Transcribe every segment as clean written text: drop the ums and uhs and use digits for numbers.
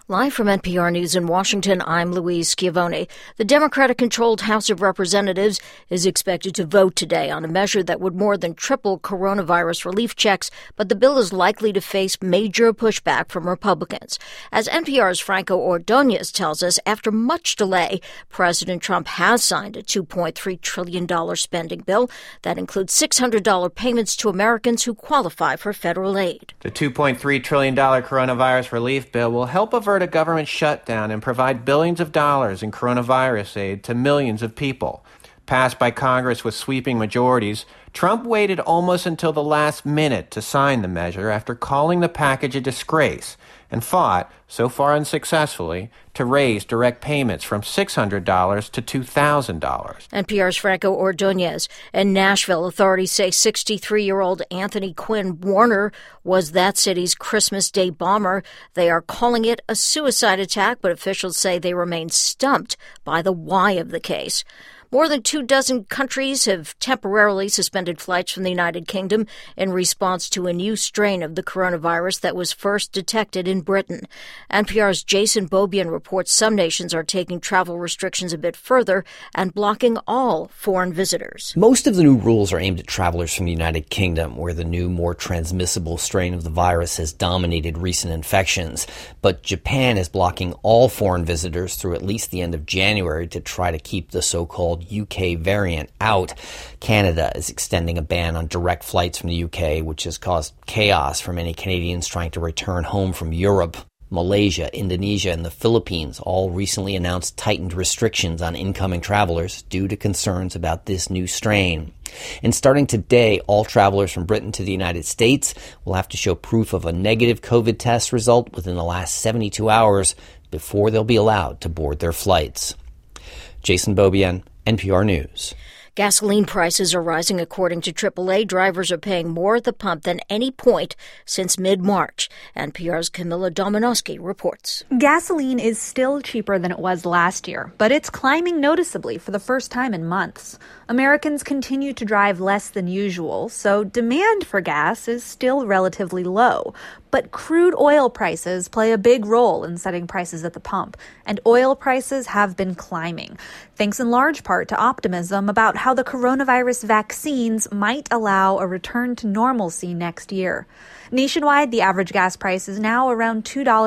Live from NPR News in Washington, I'm Louise Schiavone. The Democratic-controlled House of Representatives is expected to vote today on a measure that would more than triple coronavirus relief checks, but the bill is likely to face major pushback from Republicans. As NPR's Franco Ordonez tells us, after much delay, President Trump has signed a $2.3 trillion spending bill that includes $600 payments to Americans who qualify for federal aid. The $2.3 trillion coronavirus relief bill will help avert a government shutdown and provide billions of dollars in coronavirus aid to millions of people. Passed by Congress with sweeping majorities, Trump waited almost until the last minute to sign the measure after calling the package a disgrace and fought, so far unsuccessfully, to raise direct payments from $600 to $2,000. NPR's Franco Ordonez. In Nashville, authorities say 63-year-old Anthony Quinn Warner was that city's Christmas Day bomber. They are calling it a suicide attack, but officials say they remain stumped by the why of the case. More than 24 countries have temporarily suspended flights from the United Kingdom in response to a new strain of the coronavirus that was first detected in Britain. NPR's Jason Beaubien reports some nations are taking travel restrictions a bit further and blocking all foreign visitors. Most of the new rules are aimed at travelers from the United Kingdom, where the new, more transmissible strain of the virus has dominated recent infections. But Japan is blocking all foreign visitors through at least the end of January to try to keep the so-called UK variant out. Canada is extending a ban on direct flights from the UK, which has caused chaos for many Canadians trying to return home from Europe. Malaysia, Indonesia, and the Philippines all recently announced tightened restrictions on incoming travelers due to concerns about this new strain. And starting today, all travelers from Britain to the United States will have to show proof of a negative COVID test result within the last 72 hours before they'll be allowed to board their flights. Jason Beaubien, NPR News. Gasoline prices are rising. According to AAA, drivers are paying more at the pump than any point since mid-March. NPR's Camilla Dominowski reports. Gasoline is still cheaper than it was last year, but it's climbing noticeably for the first time in months. Americans continue to drive less than usual, so demand for gas is still relatively low. But crude oil prices play a big role in setting prices at the pump, and oil prices have been climbing, thanks in large part to optimism about how the coronavirus vaccines might allow a return to normalcy next year. Nationwide, the average gas price is now around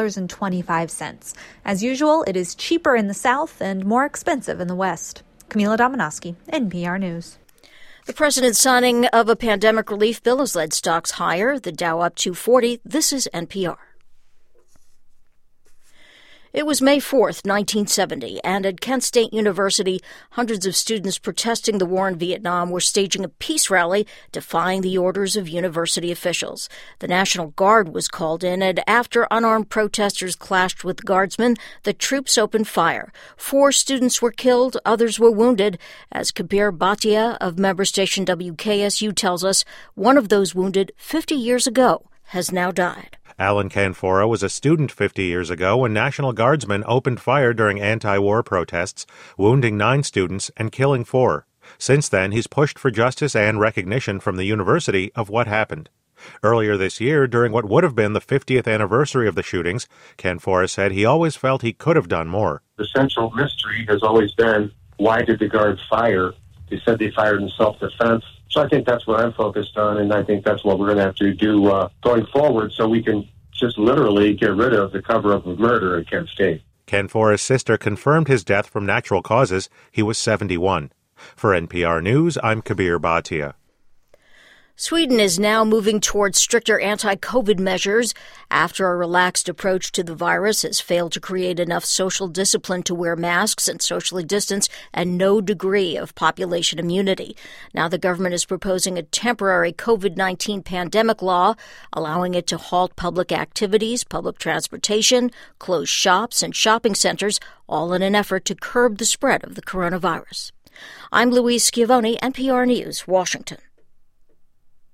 $2.25. As usual, it is cheaper in the South and more expensive in the West. Camila Dominowski, NPR News. The president's signing of a pandemic relief bill has led stocks higher, the Dow up 240. This is NPR. It was May 4th, 1970, and at Kent State University, hundreds of students protesting the war in Vietnam were staging a peace rally defying the orders of university officials. The National Guard was called in, and after unarmed protesters clashed with guardsmen, the troops opened fire. 4 students were killed, others were wounded. As Kabir Bhatia of member station WKSU tells us, one of those wounded 50 years ago has now died. Alan Canfora was a student 50 years ago when National Guardsmen opened fire during anti-war protests, wounding 9 students and killing 4. Since then, he's pushed for justice and recognition from the university of what happened. Earlier this year, during what would have been the 50th anniversary of the shootings, Canfora said he always felt he could have done more. The central mystery has always been, why did the guards fire? They said they fired in self-defense. So I think that's what I'm focused on, and I think that's what we're going to have to do going forward so we can just literally get rid of the cover-up of murder at Kent State. Canfora's sister confirmed his death from natural causes. He was 71. For NPR News, I'm Kabir Bhatia. Sweden is now moving towards stricter anti-COVID measures after a relaxed approach to the virus has failed to create enough social discipline to wear masks and socially distance and no degree of population immunity. Now the government is proposing a temporary COVID-19 pandemic law, allowing it to halt public activities, public transportation, close shops and shopping centers, all in an effort to curb the spread of the coronavirus. I'm Louise Schiavone, NPR News, Washington.